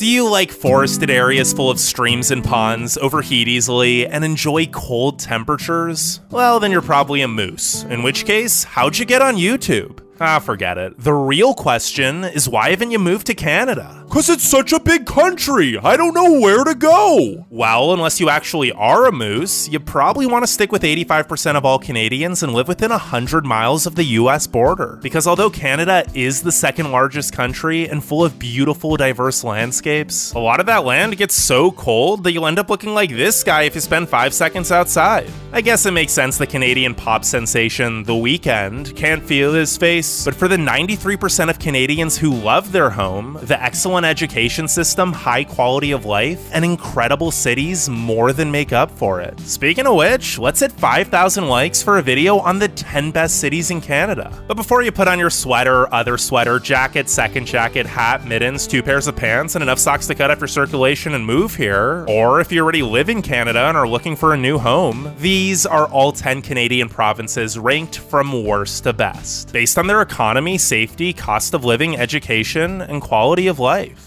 Do you like forested areas full of streams and ponds, overheat easily, and enjoy cold temperatures? Well, then you're probably a moose. In which case, how'd you get on YouTube? Ah, forget it. The real question is, why haven't you moved to Canada? 'Cause it's such a big country. I don't know where to go. Well, unless you actually are a moose, you probably want to stick with 85% of all Canadians and live within 100 miles of the US border. Because although Canada is the second largest country and full of beautiful, diverse landscapes, a lot of that land gets so cold that you'll end up looking like this guy if you spend 5 seconds outside. I guess it makes sense the Canadian pop sensation The Weeknd can't feel his face. But for the 93% of Canadians who love their home, the excellent education system, high quality of life, and incredible cities more than make up for it. Speaking of which, let's hit 5,000 likes for a video on the 10 best cities in Canada. But before you put on your sweater, other sweater, jacket, second jacket, hat, mittens, 2 pairs of pants, and enough socks to cut after circulation and move here, or if you already live in Canada and are looking for a new home, these are all 10 Canadian provinces ranked from worst to best, based on their economy, safety, cost of living, education, and quality of life.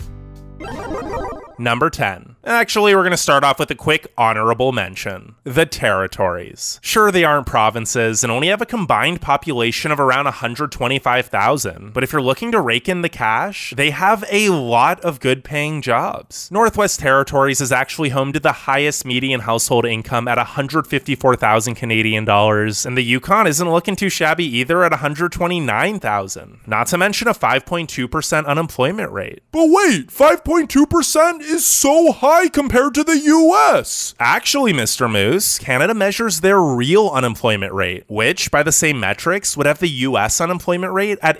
Number 10. Actually, we're going to start off with a quick honorable mention. The territories. Sure, they aren't provinces and only have a combined population of around 125,000, but if you're looking to rake in the cash, they have a lot of good-paying jobs. Northwest Territories is actually home to the highest median household income at 154,000 Canadian dollars, and the Yukon isn't looking too shabby either at 129,000. Not to mention a 5.2% unemployment rate. But wait, 5.2% is so high compared to the US. Actually, Mr. Moose, Canada measures their real unemployment rate, which, by the same metrics, would have the US unemployment rate at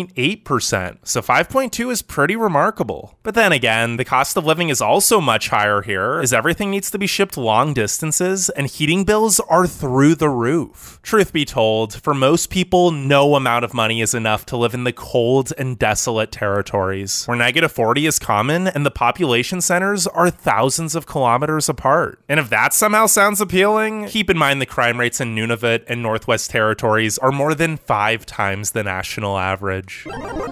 8.8%, so 5.2 is pretty remarkable. But then again, the cost of living is also much higher here, as everything needs to be shipped long distances, and heating bills are through the roof. Truth be told, for most people, no amount of money is enough to live in the cold and desolate territories, where -40 is common and the population centers are thousands of kilometers apart. And if that somehow sounds appealing, keep in mind the crime rates in Nunavut and Northwest Territories are more than 5 times the national average.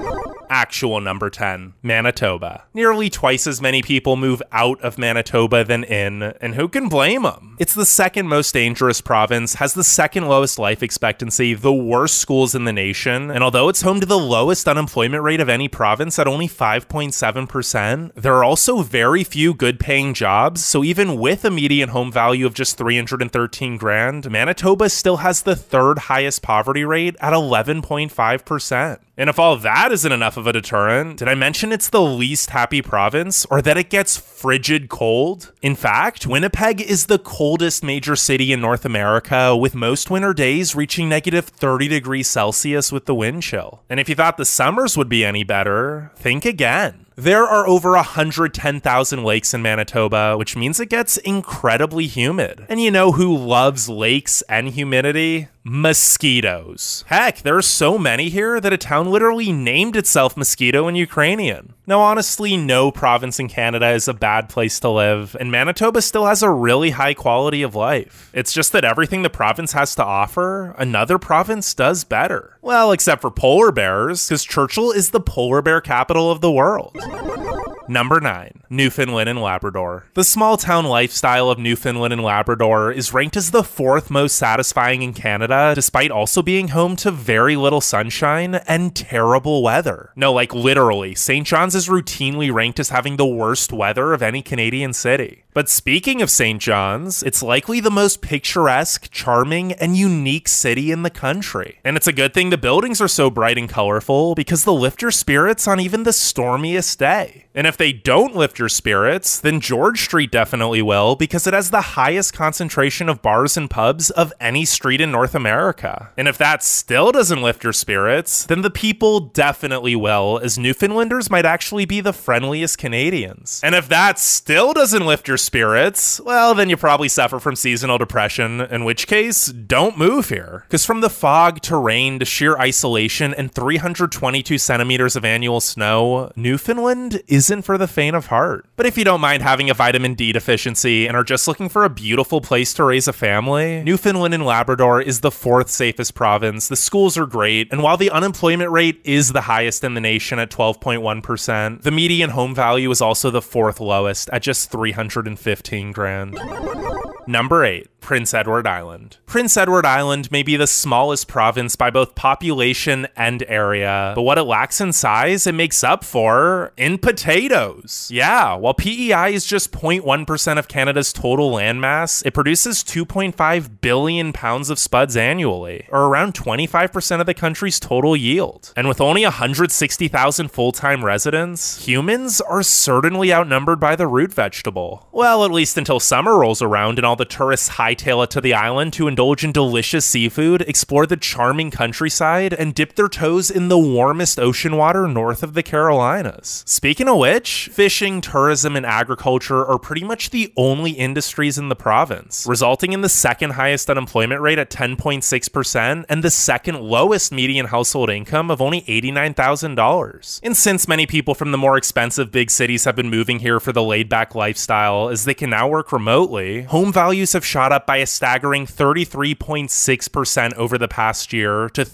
Actual number 10, Manitoba. Nearly twice as many people move out of Manitoba than in, and who can blame them? It's the second most dangerous province, has the second lowest life expectancy, the worst schools in the nation, and although it's home to the lowest unemployment rate of any province at only 5.7%, there are also very few good-paying jobs, so even with a median home value of just 313 grand, Manitoba still has the 3rd highest poverty rate at 11.5%. And if all that isn't enough of a deterrent, did I mention it's the least happy province, or that it gets frigid cold? In fact, Winnipeg is the coldest major city in North America, with most winter days reaching -30 degrees Celsius with the wind chill. And if you thought the summers would be any better, think again. There are over 110,000 lakes in Manitoba, which means it gets incredibly humid. And you know who loves lakes and humidity? Mosquitoes. Heck, there are so many here that a town literally named itself Mosquito in Ukrainian. Now, honestly, no province in Canada is a bad place to live, and Manitoba still has a really high quality of life. It's just that everything the province has to offer, another province does better. Well, except for polar bears, because Churchill is the polar bear capital of the world. Number 9, Newfoundland and Labrador. The small town lifestyle of Newfoundland and Labrador is ranked as the 4th most satisfying in Canada, despite also being home to very little sunshine and terrible weather. No, like literally, St. John's is routinely ranked as having the worst weather of any Canadian city. But speaking of St. John's, it's likely the most picturesque, charming, and unique city in the country. And it's a good thing the buildings are so bright and colorful, because they'll lift your spirits on even the stormiest day. And if they don't lift your spirits, then George Street definitely will, because it has the highest concentration of bars and pubs of any street in North America. And if that still doesn't lift your spirits, then the people definitely will, as Newfoundlanders might actually be the friendliest Canadians. And if that still doesn't lift your spirits, well, then you probably suffer from seasonal depression, in which case, don't move here. Because from the fog to rain to sheer isolation and 322 centimeters of annual snow, Newfoundland isn't for the faint of heart. But if you don't mind having a vitamin D deficiency and are just looking for a beautiful place to raise a family, Newfoundland and Labrador is the 4th safest province. The schools are great, and while the unemployment rate is the highest in the nation at 12.1%, the median home value is also the 4th lowest at just $315,000. Number 8. Prince Edward Island. Prince Edward Island may be the smallest province by both population and area, but what it lacks in size, it makes up for in potatoes. Yeah, while PEI is just 0.1% of Canada's total landmass, it produces 2.5 billion pounds of spuds annually, or around 25% of the country's total yield. And with only 160,000 full-time residents, humans are certainly outnumbered by the root vegetable. Well, at least until summer rolls around and all the tourists hightail it to the island to indulge in delicious seafood, explore the charming countryside, and dip their toes in the warmest ocean water north of the Carolinas. Speaking of which, fishing, tourism, and agriculture are pretty much the only industries in the province, resulting in the 2nd highest unemployment rate at 10.6% and the 2nd lowest median household income of only $89,000. And since many people from the more expensive big cities have been moving here for the laid-back lifestyle as they can now work remotely, home values have shot up by a staggering 33.6% over the past year to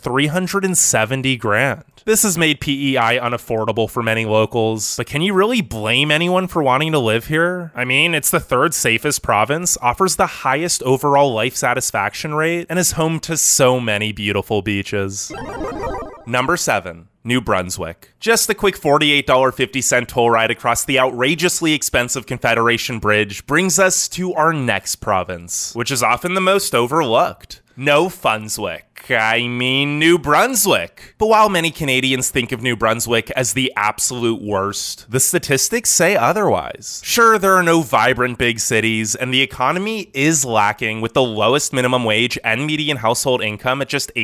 $370,000. This has made PEI unaffordable for many locals, but can you really blame anyone for wanting to live here? I mean, it's the 3rd safest province, offers the highest overall life satisfaction rate, and is home to so many beautiful beaches. Number 7. New Brunswick. Just a quick $48.50 toll ride across the outrageously expensive Confederation Bridge brings us to our next province, which is often the most overlooked. No Funswick. I mean New Brunswick. But while many Canadians think of New Brunswick as the absolute worst, the statistics say otherwise. Sure, there are no vibrant big cities, and the economy is lacking with the lowest minimum wage and median household income at just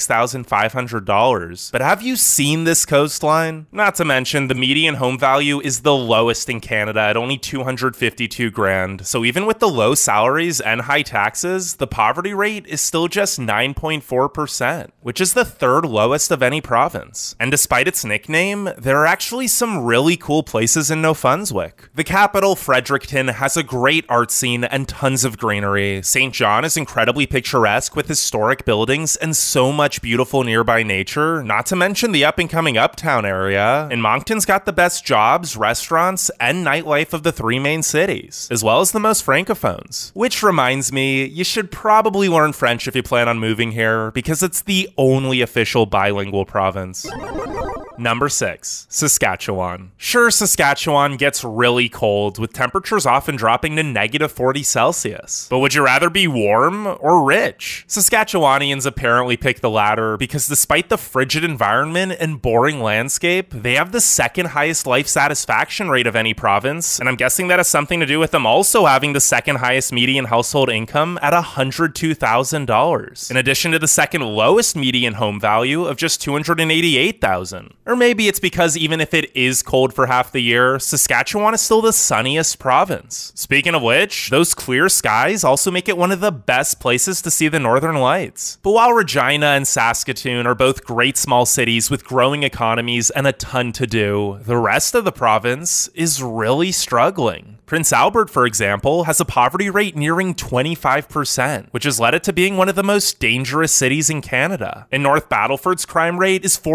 $86,500. But have you seen this coastline? Not to mention, the median home value is the lowest in Canada at only $252,000. So even with the low salaries and high taxes, the poverty rate is still just 9.4%, which is the 3rd lowest of any province. And despite its nickname, there are actually some really cool places in New-Brunswick. The capital, Fredericton, has a great art scene and tons of greenery. St. John is incredibly picturesque with historic buildings and so much beautiful nearby nature, not to mention the up-and-coming Uptown area. And Moncton's got the best jobs, restaurants, and nightlife of the 3 main cities, as well as the most francophones. Which reminds me, you should probably learn French if you plan on moving here, because it's the only official bilingual province. Number 6. Saskatchewan. Sure, Saskatchewan gets really cold, with temperatures often dropping to -40 Celsius. But would you rather be warm or rich? Saskatchewanians apparently pick the latter because despite the frigid environment and boring landscape, they have the 2nd highest life satisfaction rate of any province, and I'm guessing that has something to do with them also having the 2nd highest median household income at $102,000, in addition to the 2nd lowest median home value of just $288,000. Or maybe it's because even if it is cold for half the year, Saskatchewan is still the sunniest province. Speaking of which, those clear skies also make it one of the best places to see the Northern Lights. But while Regina and Saskatoon are both great small cities with growing economies and a ton to do, the rest of the province is really struggling. Prince Albert, for example, has a poverty rate nearing 25%, which has led it to being one of the most dangerous cities in Canada. And North Battleford's crime rate is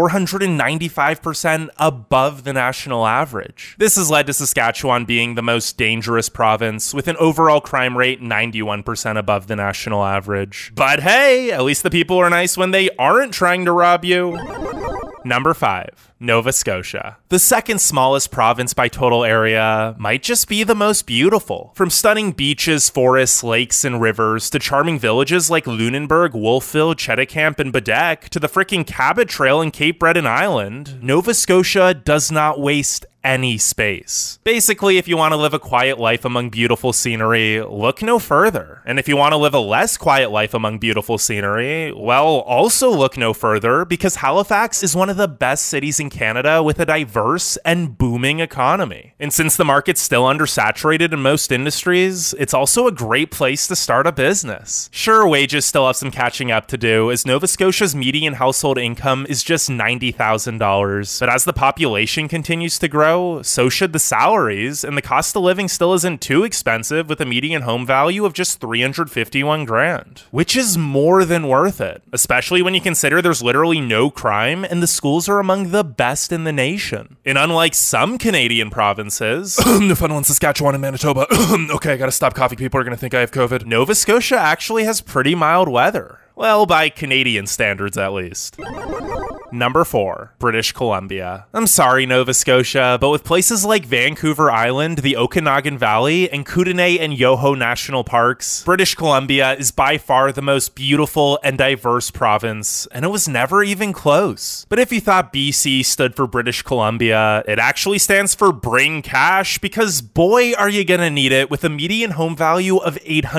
495% above the national average. This has led to Saskatchewan being the most dangerous province, with an overall crime rate 91% above the national average. But hey, at least the people are nice when they aren't trying to rob you. Number 5. Nova Scotia. The 2nd smallest province by total area might just be the most beautiful. From stunning beaches, forests, lakes, and rivers, to charming villages like Lunenburg, Wolfville, Cheticamp, and Baddeck, to the frickin' Cabot Trail in Cape Breton Island, Nova Scotia does not waste any space. Basically, if you want to live a quiet life among beautiful scenery, look no further. And if you want to live a less quiet life among beautiful scenery, well, also look no further, because Halifax is one of the best cities in Canada with a diverse and booming economy. And since the market's still undersaturated in most industries, it's also a great place to start a business. Sure, wages still have some catching up to do, as Nova Scotia's median household income is just $90,000. But as the population continues to grow, so should the salaries, and the cost of living still isn't too expensive, with a median home value of just $351,000, which is more than worth it, especially when you consider there's literally no crime and the schools are among the best in the nation. And unlike some Canadian provinces, Newfoundland, Saskatchewan, and Manitoba. Okay, I gotta stop coughing. People are gonna think I have COVID. Nova Scotia actually has pretty mild weather. Well, by Canadian standards at least. Number 4, British Columbia. I'm sorry, Nova Scotia, but with places like Vancouver Island, the Okanagan Valley, and Kootenay and Yoho National Parks, British Columbia is by far the most beautiful and diverse province, and it was never even close. But if you thought BC stood for British Columbia, it actually stands for Bring Cash, because boy are you gonna need it, with a median home value of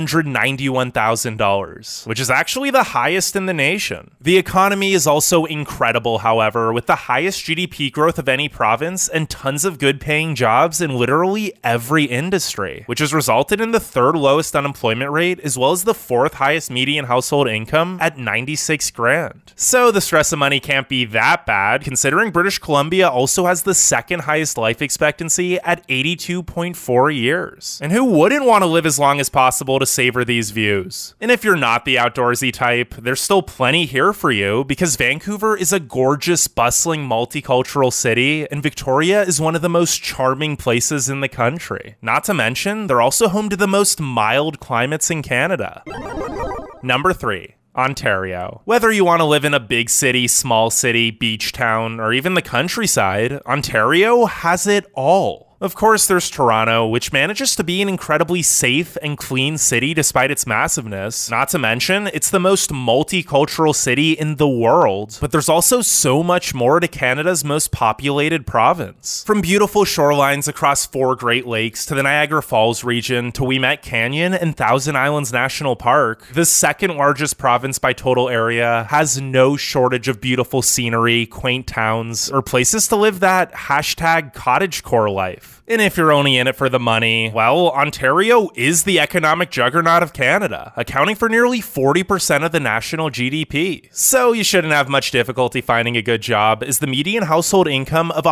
$891,000, which is actually the highest in the nation. The economy is also incredible, however, with the highest GDP growth of any province and tons of good paying jobs in literally every industry, which has resulted in the 3rd lowest unemployment rate, as well as the 4th highest median household income at $96,000. So the stress of money can't be that bad, considering British Columbia also has the 2nd highest life expectancy at 82.4 years. And who wouldn't want to live as long as possible to savor these views? And if you're not the outdoorsy type, there's still plenty here for you, because Vancouver is a gorgeous, bustling, multicultural city, and Victoria is one of the most charming places in the country. Not to mention, they're also home to the most mild climates in Canada. Number 3. Ontario. Whether you want to live in a big city, small city, beach town, or even the countryside, Ontario has it all. Of course, there's Toronto, which manages to be an incredibly safe and clean city despite its massiveness. Not to mention, it's the most multicultural city in the world. But there's also so much more to Canada's most populated province. From beautiful shorelines across 4 Great Lakes to the Niagara Falls region to Wilmette Canyon and Thousand Islands National Park, the 2nd largest province by total area has no shortage of beautiful scenery, quaint towns, or places to live that #cottagecore life. And if you're only in it for the money, well, Ontario is the economic juggernaut of Canada, accounting for nearly 40% of the national GDP. So you shouldn't have much difficulty finding a good job, as the median household income of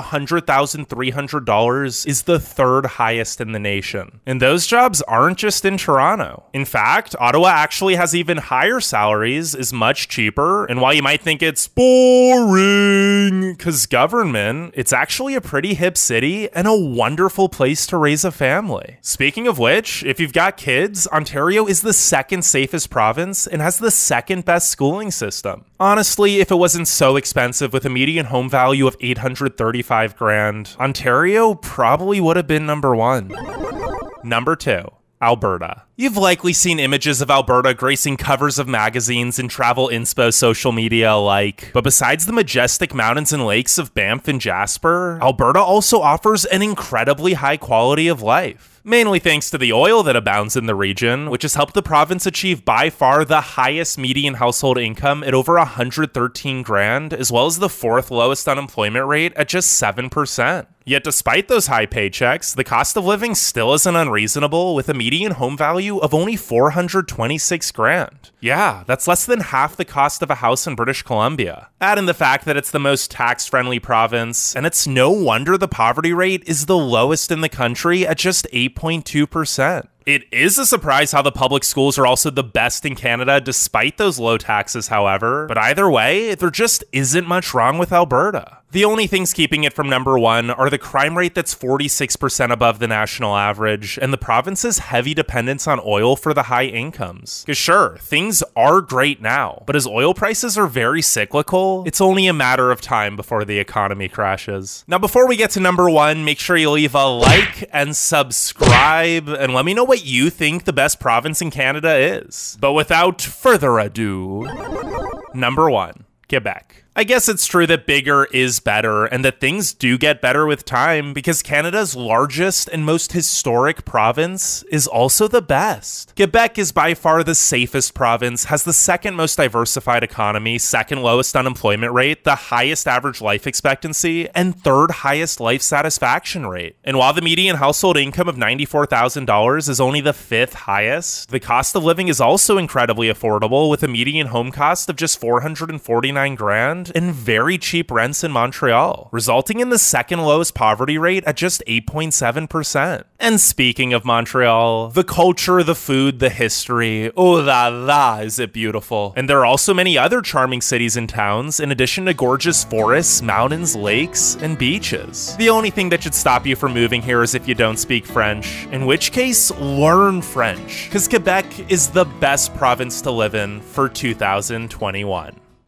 $100,300 is the 3rd highest in the nation. And those jobs aren't just in Toronto. In fact, Ottawa actually has even higher salaries, is much cheaper, and while you might think it's boring because government, it's actually a pretty hip city and a wonderful place to raise a family. Speaking of which, if you've got kids, Ontario is the 2nd safest province and has the 2nd best schooling system. Honestly, if it wasn't so expensive with a median home value of $835,000, Ontario probably would have been number 1. Number 2. Alberta. You've likely seen images of Alberta gracing covers of magazines and travel inspo social media alike. But besides the majestic mountains and lakes of Banff and Jasper, Alberta also offers an incredibly high quality of life. Mainly thanks to the oil that abounds in the region, which has helped the province achieve by far the highest median household income at over $113,000, as well as the 4th lowest unemployment rate at just 7%. Yet despite those high paychecks, the cost of living still isn't unreasonable, with a median home value of only $426,000. Yeah, that's less than half the cost of a house in British Columbia. Add in the fact that it's the most tax-friendly province, and it's no wonder the poverty rate is the lowest in the country at just 8.2%. It is a surprise how the public schools are also the best in Canada despite those low taxes, however. But either way, there just isn't much wrong with Alberta. The only things keeping it from number 1 are the crime rate that's 46% above the national average, and the province's heavy dependence on oil for the high incomes. Because sure, things are great now, but as oil prices are very cyclical, it's only a matter of time before the economy crashes. Now, before we get to number 1, make sure you leave a like and subscribe, and let me know what you think the best province in Canada is. But without further ado, number 1, Quebec. I guess it's true that bigger is better, and that things do get better with time, because Canada's largest and most historic province is also the best. Quebec is by far the safest province, has the second most diversified economy, second lowest unemployment rate, the highest average life expectancy, and third highest life satisfaction rate. And while the median household income of $94,000 is only the fifth highest, the cost of living is also incredibly affordable, with a median home cost of just $449,000 and very cheap rents in Montreal, resulting in the second lowest poverty rate at just 8.7%. And speaking of Montreal, the culture, the food, the history, oh la la, is it beautiful. And there are also many other charming cities and towns, in addition to gorgeous forests, mountains, lakes, and beaches. The only thing that should stop you from moving here is if you don't speak French, in which case, learn French, because Quebec is the best province to live in for 2021.